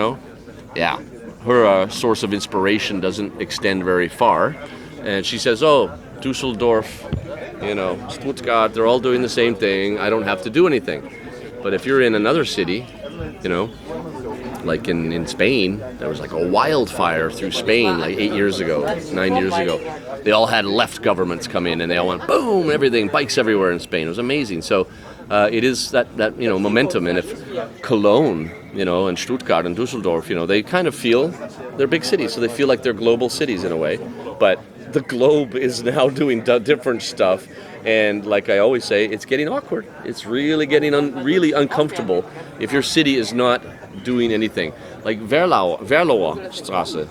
her source of inspiration doesn't extend very far. And she says, oh, Dusseldorf, Stuttgart, they're all doing the same thing. I don't have to do anything. But if you're in another city, like in Spain, there was like a wildfire through Spain like 9 years ago. They all had left governments come in and they all went boom, everything, bikes everywhere in Spain. It was amazing. So it is that momentum. And if Cologne, and Stuttgart and Dusseldorf, they kind of feel they're big cities, so they feel like they're global cities in a way. But the globe is now doing different stuff. And like I always say, it's getting awkward. It's really getting really uncomfortable if your city is not doing anything. Like Venloer Straße.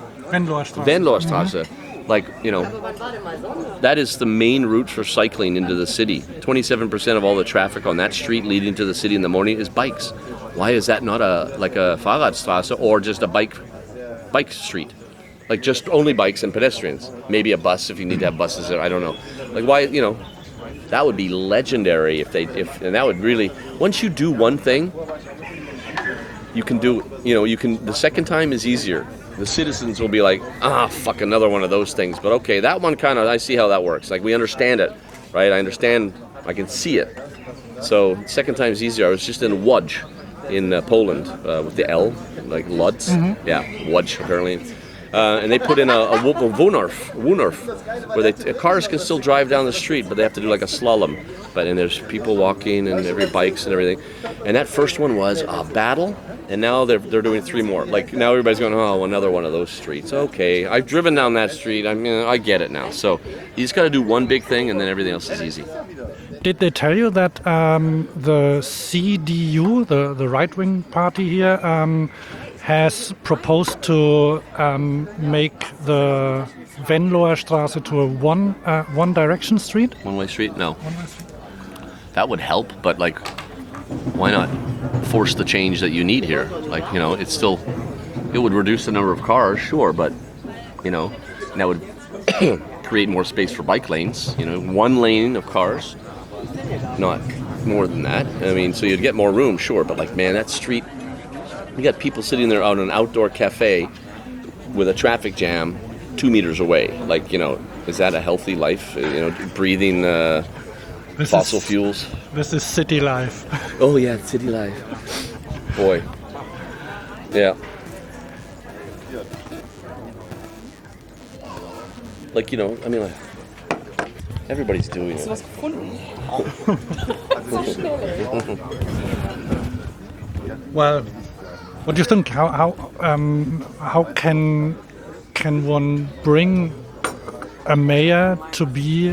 Like, that is the main route for cycling into the city. 27% of all the traffic on that street leading to the city in the morning is bikes. Why is that not a Fahrradstraße or just a bike street? Like just only bikes and pedestrians. Maybe a bus if you need to have buses there. I don't know. Like why, that would be legendary and that would really, once you do one thing, you can do, the second time is easier. The citizens will be like, fuck, another one of those things. But okay, that one I see how that works. Like we understand it, right? I can see it. So second time is easier. I was just in Łódź in Poland with the L, like Lodz. Mm-hmm. Yeah, Łódź apparently. And they put in a Wunurf, where cars can still drive down the street, but they have to do like a slalom. And there's people walking and bikes and everything. And that first one was a battle, and now they're doing 3 more. Like now everybody's going, oh, another one of those streets. Okay, I've driven down that street. I get it now. So you just got to do one big thing, and then everything else is easy. Did they tell you that the CDU, the right-wing party here, has proposed to make the Venloer Straße to a one-direction street? One-way street? No. That would help, but like, why not force the change that you need here? Like, it would reduce the number of cars, sure, but, and that would create more space for bike lanes, 1 lane of cars, not more than that. I mean, so you'd get more room, sure, but like, man, that street, you got people sitting there on an outdoor cafe with a traffic jam 2 meters away. Like, is that a healthy life? Breathing fossil fuels. This is city life. Oh yeah, city life. Boy. Yeah. Like, everybody's doing it. Well, what do you think? How can one bring a mayor to be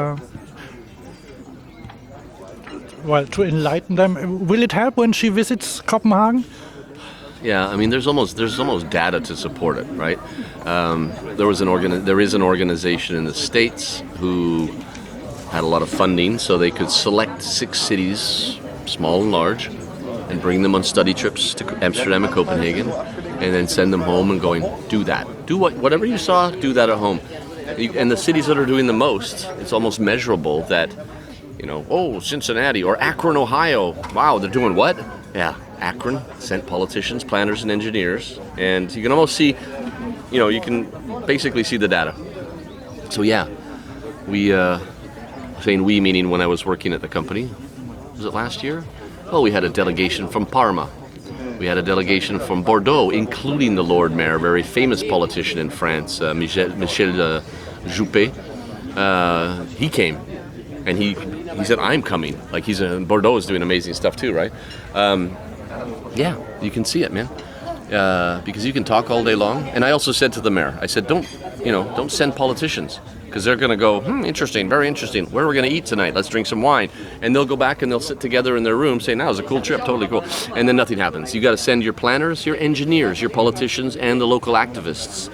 to enlighten them? Will it help when she visits Copenhagen? Yeah, I mean, there's almost data to support it, right? There is an organization in the States who had a lot of funding, so they could select 6 cities, small and large, and bring them on study trips to Amsterdam and Copenhagen, and then send them home and going, do that. Do whatever you saw, do that at home. And the cities that are doing the most, it's almost measurable that, Cincinnati or Akron, Ohio. Wow, they're doing what? Yeah, Akron sent politicians, planners, and engineers. And you can almost see, you can basically see the data. So yeah, we, saying we meaning when I was working at the company, was it last year? Well, we had a delegation from Parma. We had a delegation from Bordeaux, including the Lord Mayor, a very famous politician in France, Michel Juppé. He came, and he said, "I'm coming." Like Bordeaux is doing amazing stuff too, right? Yeah, you can see it, man. Because you can talk all day long. And I also said to the mayor, I said, don't send politicians. Because they're going to go, interesting, very interesting. Where are we going to eat tonight? Let's drink some wine. And they'll go back and they'll sit together in their room saying, that was a cool trip, totally cool. And then nothing happens. You got to send your planners, your engineers, your politicians, and the local activists.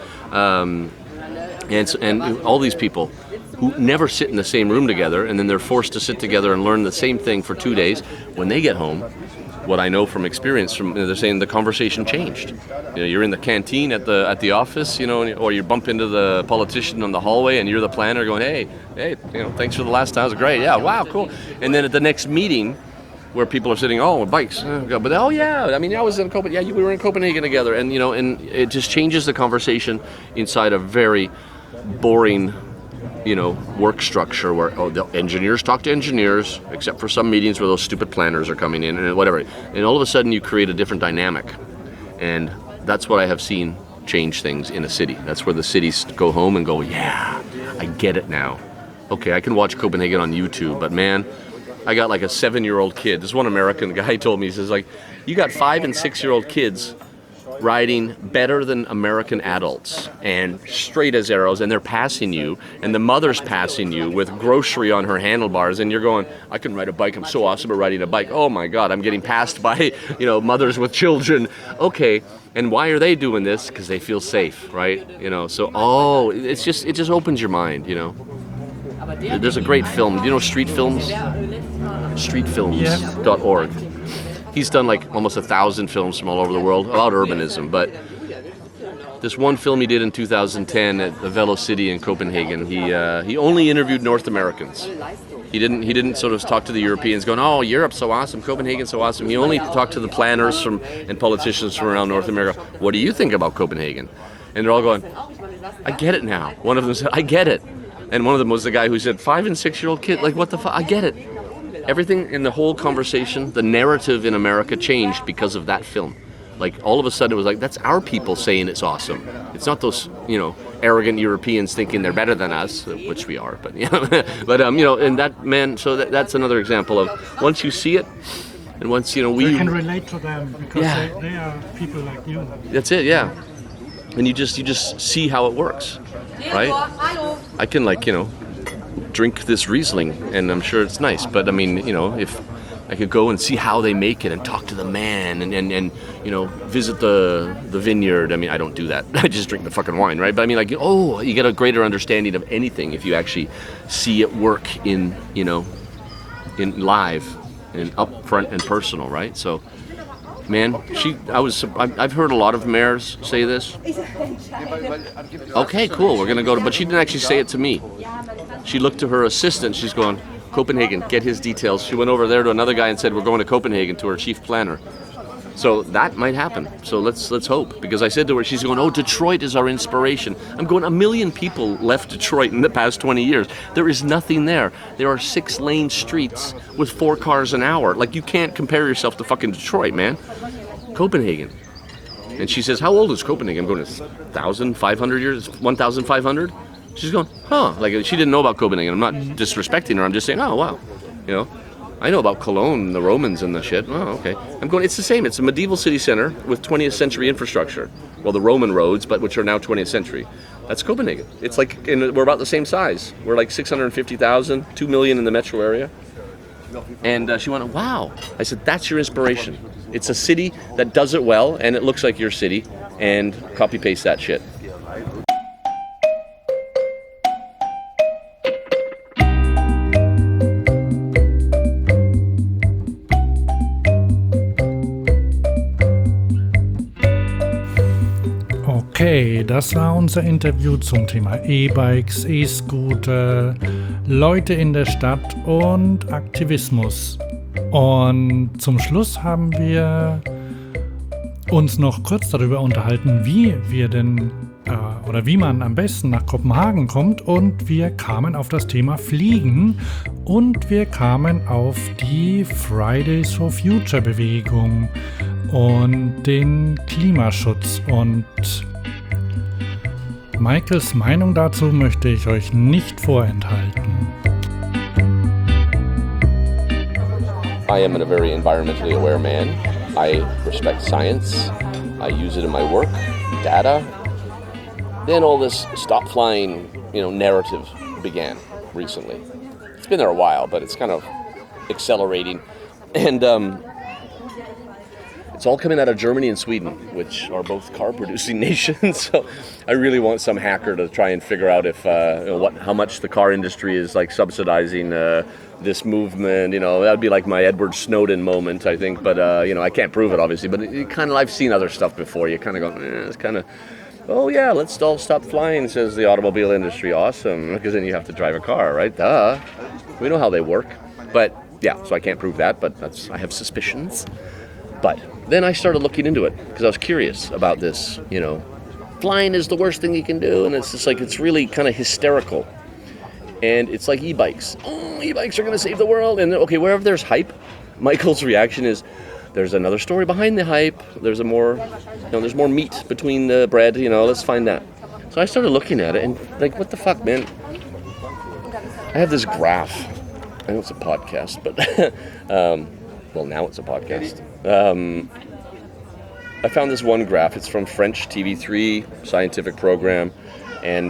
And all these people who never sit in the same room together, and then they're forced to sit together and learn the same thing for 2 days. When they get home, what I know from experience, they're saying the conversation changed. You're in the canteen at the office, or you bump into the politician on the hallway, and you're the planner going, hey, thanks for the last time, it was great, yeah, wow, cool. And then at the next meeting, where people are sitting, bikes, but I was in Copenhagen, yeah, we were in Copenhagen together, and and it just changes the conversation inside a very boring work structure where the engineers talk to engineers, except for some meetings where those stupid planners are coming in and whatever. And all of a sudden you create a different dynamic. And that's what I have seen change things in a city. That's where the cities go home and go, yeah, I get it now. Okay, I can watch Copenhagen on YouTube, but man, I got like a 7-year-old kid. This one American guy told me, he says, you got 5 and 6-year-old kids riding better than American adults and straight as arrows, and they're passing you, and the mother's passing you with grocery on her handlebars, and you're going, I can ride a bike, I'm so awesome at riding a bike. Oh my God, I'm getting passed by, mothers with children. Okay, and why are they doing this? Because they feel safe, right? It just opens your mind, There's a great film. Do you know Street Films? Streetfilms.org. He's done like almost 1,000 films from all over the world about urbanism, but this one film he did in 2010 at the Velo City in Copenhagen, he only interviewed North Americans. He didn't sort of talk to the Europeans going, oh, Europe's so awesome, Copenhagen's so awesome. He only talked to the planners and politicians from around North America. What do you think about Copenhagen? And they're all going, I get it now. One of them said, I get it. And one of them was the guy who said, 5 and 6-year-old kid, like what the fuck, I get it. Everything in the whole conversation, the narrative in America changed because of that film. Like all of a sudden it was like, that's our people saying it's awesome. It's not those, arrogant Europeans thinking they're better than us, which we are, but and that, man, so that's another example of once you see it, and once, we can relate to them because they are people like you. That's it, yeah. And you just see how it works, right? I can drink this Riesling, and I'm sure it's nice. But I mean, if I could go and see how they make it and talk to the man and visit the vineyard. I mean, I don't do that. I just drink the fucking wine, right? But I mean, you get a greater understanding of anything if you actually see it work in live and up front and personal, right? So, man, I've heard a lot of mayors say this. Okay, cool, we're gonna go but she didn't actually say it to me. She looked to her assistant, she's going, Copenhagen, get his details. She went over there to another guy and said, we're going to Copenhagen, to her chief planner. So that might happen. So let's hope. Because I said to her, she's going, oh, Detroit is our inspiration. I'm going, 1 million people left Detroit in the past 20 years. There is nothing there. There are 6-lane streets with 4 cars an hour. Like, you can't compare yourself to fucking Detroit, man. Copenhagen. And she says, how old is Copenhagen? I'm going, it's 1,500 years, 1,500? She's going, like she didn't know about Copenhagen. I'm not disrespecting her. I'm just saying, oh, wow. I know about Cologne, the Romans and the shit. Oh, okay. I'm going, it's the same. It's a medieval city center with 20th century infrastructure. Well, the Roman roads, but which are now 20th century. That's Copenhagen. It's like, we're about the same size. We're like 650,000, 2 million in the metro area. And she went, wow. I said, that's your inspiration. It's a city that does it well, and it looks like your city, and copy-paste that shit. Okay, Okay, das war unser Interview zum Thema E-Bikes, E-Scooter, Leute in der Stadt und Aktivismus. Und zum Schluss haben wir uns noch kurz darüber unterhalten, wie wir denn oder wie man am besten nach Kopenhagen kommt, und wir kamen auf das Thema Fliegen und wir kamen auf die Fridays for Future Bewegung und den Klimaschutz, und Michaels Meinung dazu möchte ich euch nicht vorenthalten. I am a very environmentally aware man. I respect science. I use it in my work, data. Then all this stop flying, narrative began recently. It's been there a while, but it's kind of accelerating. And it's all coming out of Germany and Sweden, which are both car-producing nations. So I really want some hacker to try and figure out if how much the car industry is like subsidizing this movement. That'd be like my Edward Snowden moment, I think. But I can't prove it, obviously. But I've seen other stuff before. You kind of go, it's kind of. Oh yeah, let's all stop flying, says the automobile industry. Awesome, because then you have to drive a car, right? Duh. We know how they work. But yeah, so I can't prove that, but I have suspicions. But then I started looking into it because I was curious about this, Flying is the worst thing you can do, and it's just like, it's really kind of hysterical. And it's like e-bikes. Oh, e-bikes are going to save the world. And okay, wherever there's hype, Michael's reaction is, there's another story behind the hype. There's there's more meat between the bread. Let's find that. So I started looking at it and like, what the fuck, man? I have this graph. I know it's a podcast, but well, now it's a podcast. I found this one graph. It's from French TV3 scientific program, and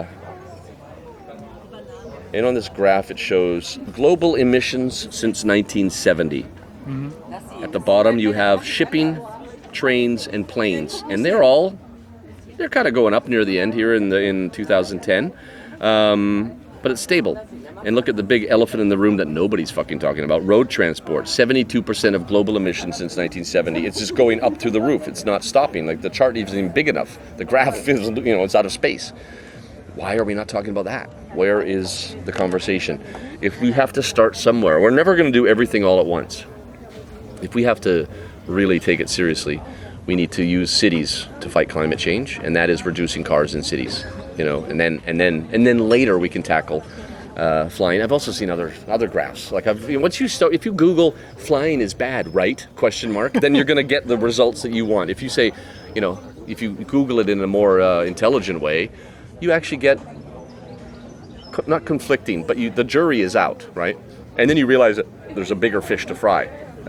on this graph it shows global emissions since 1970. Mm-hmm. At the bottom, you have shipping, trains, and planes, and they're kind of going up near the end here in 2010, but it's stable. And look at the big elephant in the room that nobody's fucking talking about: road transport. 72% of global emissions since 1970. It's just going up through the roof. It's not stopping. Like, the chart isn't even big enough. The graph is, it's out of space. Why are we not talking about that? Where is the conversation? If we have to start somewhere, we're never going to do everything all at once. If we have to really take it seriously, we need to use cities to fight climate change, and that is reducing cars in cities. And then later we can tackle flying. I've also seen other graphs. Like, once you start, if you Google "flying is bad, right?" ? Then you're going to get the results that you want. If you say, if you Google it in a more intelligent way, you actually get not conflicting, but the jury is out, right? And then you realize that there's a bigger fish to fry.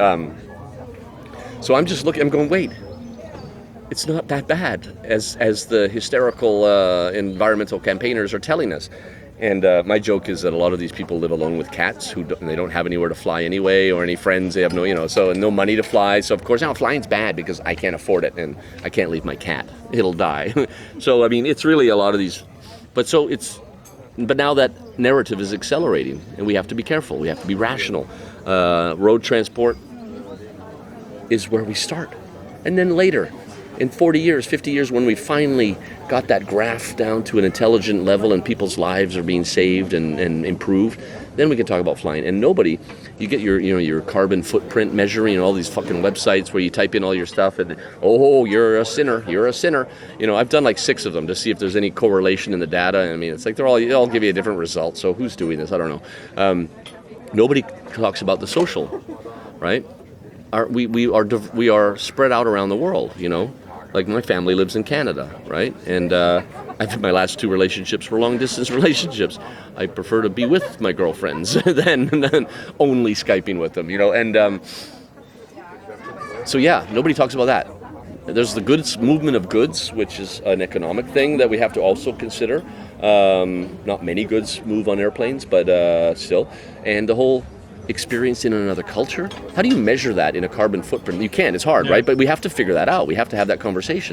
So I'm just looking. I'm going, wait. It's not that bad as the hysterical environmental campaigners are telling us. And my joke is that a lot of these people live alone with cats they don't have anywhere to fly anyway, or any friends. They have no money to fly. So of course now flying's bad because I can't afford it and I can't leave my cat. It'll die. So I mean, it's really a lot of these. But now that narrative is accelerating, and we have to be careful. We have to be rational. Road transport is where we start, and then later, in 40 years, 50 years, when we finally got that graph down to an intelligent level and people's lives are being saved and improved, then we can talk about flying. And you get your carbon footprint measuring, all these fucking websites where you type in all your stuff and, oh, you're a sinner. I've done like 6 of them to see if there's any correlation in the data. I mean, it's like they all give you a different result. So who's doing this? I don't know. Nobody talks about the social, right? We are spread out around the world, Like, my family lives in Canada, right? And my last 2 relationships were long-distance relationships. I prefer to be with my girlfriends than only Skyping with them, And so, yeah, nobody talks about that. There's the goods movement of goods, which is an economic thing that we have to also consider. Not many goods move on airplanes, but still. And the whole experience in another culture. How do you measure that in a carbon footprint? You can, it's hard, right? But we have to figure that out. We have to have that conversation.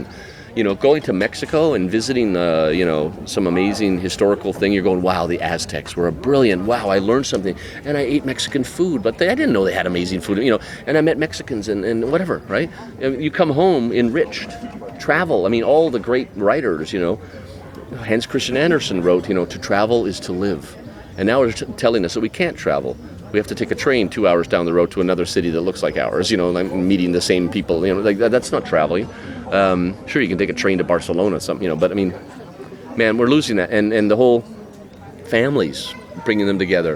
going to Mexico and visiting, some amazing historical thing. You're going, wow, the Aztecs were brilliant. Wow, I learned something. And I ate Mexican food, but I didn't know they had amazing food, and I met Mexicans and whatever, right? You come home enriched. Travel. I mean, all the great writers, Hans Christian Andersen wrote, to travel is to live. And now they're telling us that we can't travel. We have to take a train 2 hours down the road to another city that looks like ours, meeting the same people, that's not traveling. Sure, you can take a train to Barcelona, but I mean, man, we're losing that. And the whole families, bringing them together,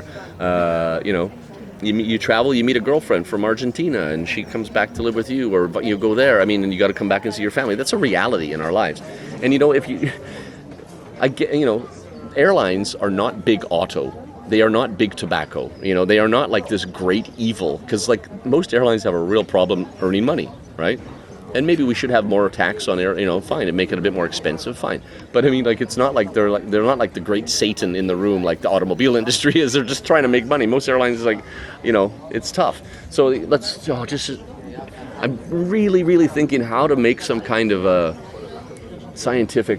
You travel, you meet a girlfriend from Argentina, and she comes back to live with you, or you go there. I mean, and you got to come back and see your family. That's a reality in our lives. And airlines are not big auto. They are not big tobacco. They are not like this great evil, because like most airlines have a real problem earning money, right? And maybe we should have more tax on air, fine, and make it a bit more expensive, fine. But I mean, like, it's not like they're not like the great Satan in the room like the automobile industry is. They're just trying to make money. Most airlines is like, it's tough. So I'm really, really thinking how to make some kind of a scientific,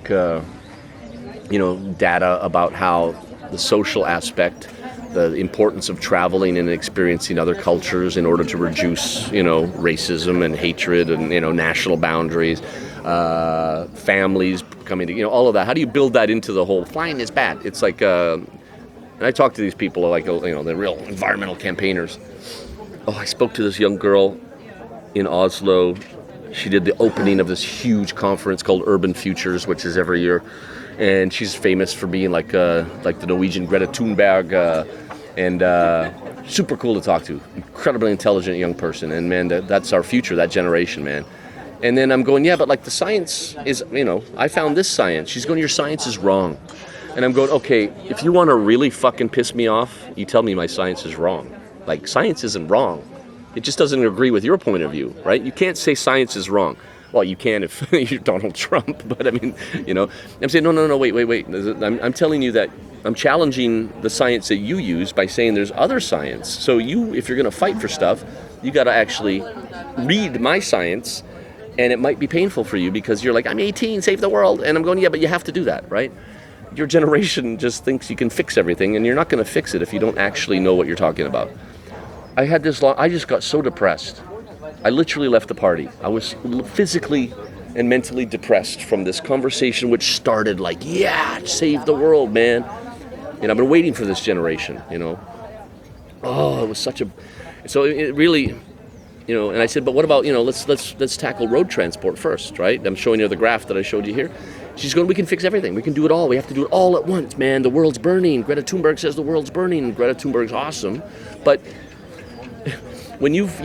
data about how the social aspect, the importance of traveling and experiencing other cultures in order to reduce, racism and hatred and, national boundaries, families coming to, all of that. How do you build that into the whole? Flying is bad. It's like, and I talk to these people like, the real environmental campaigners. Oh, I spoke to this young girl in Oslo. She did the opening of this huge conference called Urban Futures, which is every year. And she's famous for being like the Norwegian Greta Thunberg, and super cool to talk to. Incredibly intelligent young person. And man, that's our future, that generation, man. And then I'm going, yeah, but like the science is, I found this science. She's going, your science is wrong. And I'm going, okay, if you want to really fucking piss me off, you tell me my science is wrong. Like, science isn't wrong. It just doesn't agree with your point of view, right? You can't say science is wrong. Well, you can if you're Donald Trump, but I mean, I'm saying, no, wait. I'm telling you that I'm challenging the science that you use by saying there's other science. So if you're going to fight for stuff, you got to actually read my science, and it might be painful for you because you're like, I'm 18, save the world. And I'm going, yeah, but you have to do that, right? Your generation just thinks you can fix everything, and you're not going to fix it if you don't actually know what you're talking about. I just got so depressed. I literally left the party. I was physically and mentally depressed from this conversation, which started like, yeah, save the world, man. And I've been waiting for this generation, Oh, it was such a... So it really, and I said, but what about, let's tackle road transport first, right? I'm showing you the graph that I showed you here. She's going, we can fix everything. We can do it all. We have to do it all at once, man. The world's burning. Greta Thunberg says the world's burning. Greta Thunberg's awesome. But when you've,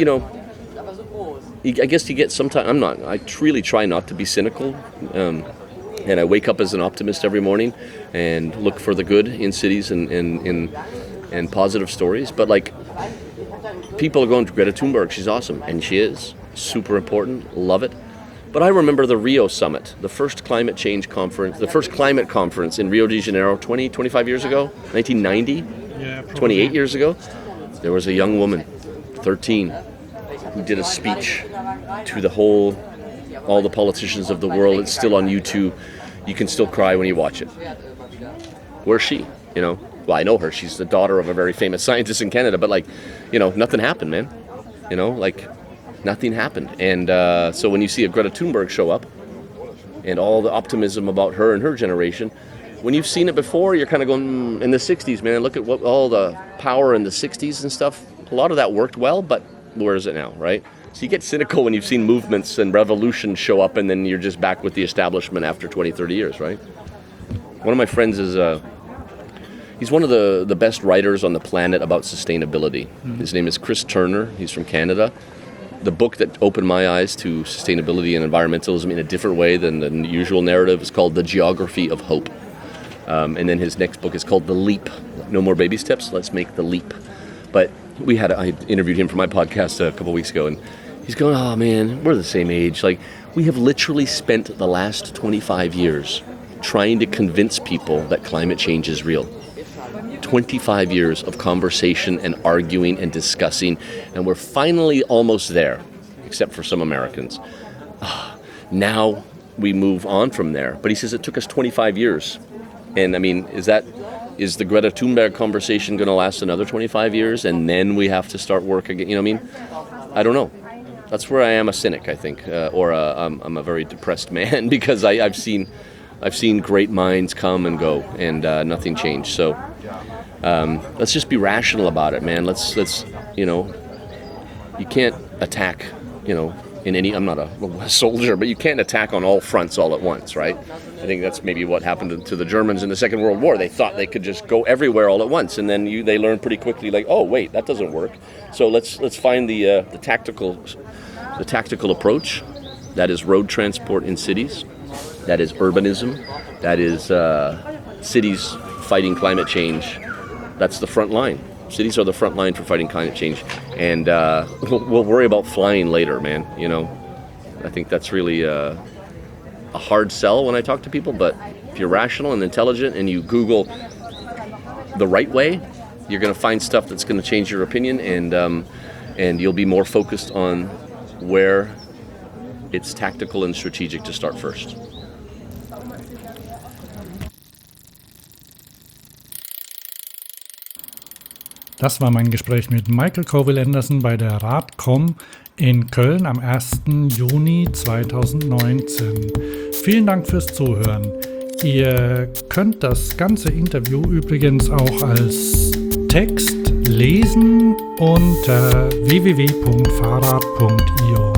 I guess you get sometimes, I really try not to be cynical, and I wake up as an optimist every morning and look for the good in cities and positive stories. But like, people are going to Greta Thunberg, she's awesome, and she is super important, love it. But I remember the Rio Summit, the first climate change conference, the first climate conference in Rio de Janeiro 25 years ago, 1990, 28 years ago. There was a young woman, 13, who did a speech to all the politicians of the world. It's still on YouTube. You can still cry when you watch it. Where's she? Well, I know her. She's the daughter of a very famous scientist in Canada, but like, nothing happened, man. Nothing happened. And so when you see a Greta Thunberg show up and all the optimism about her and her generation, when you've seen it before, you're kind of going, in the 60s, man, look at what all the power in the 60s and stuff. A lot of that worked well, but where is it now, right? So you get cynical when you've seen movements and revolutions show up, and then you're just back with the establishment after 20, 30 years, right? One of my friends is, he's one of the best writers on the planet about sustainability. Mm-hmm. His name is Chris Turner. He's from Canada. The book that opened my eyes to sustainability and environmentalism in a different way than the usual narrative is called The Geography of Hope. And then his next book is called The Leap. No more baby steps, let's make the leap. But I interviewed him for my podcast a couple weeks ago, and he's going, oh man, we're the same age. Like, we have literally spent the last 25 years trying to convince people that climate change is real. 25 years of conversation and arguing and discussing, and we're finally almost there, except for some Americans. Now we move on from there. But he says it took us 25 years. And I mean, is the Greta Thunberg conversation going to last another 25 years and then we have to start work again? You know what I mean? I don't know. That's where I am a cynic, I think, I'm a very depressed man because I've seen great minds come and go and nothing changed. So let's just be rational about it, man. Let's you can't attack, in any. I'm not a soldier, but you can't attack on all fronts all at once, right? I think that's maybe what happened to the Germans in the Second World War. They thought they could just go everywhere all at once, and then they learned pretty quickly, like, oh wait, that doesn't work. So let's find the tactical approach. That is road transport in cities. That is urbanism. That is cities fighting climate change. That's the front line. Cities are the front line for fighting climate change, and we'll worry about flying later, man. I think that's really a hard sell when I talk to people. But if you're rational and intelligent, and you Google the right way, you're going to find stuff that's going to change your opinion, and you'll be more focused on where it's tactical and strategic to start first. Das war mein Gespräch mit Michael Colville-Anderson bei der Radcom in Köln am 1. Juni 2019. Vielen Dank fürs Zuhören. Ihr könnt das ganze Interview übrigens auch als Text lesen unter www.fahrrad.io.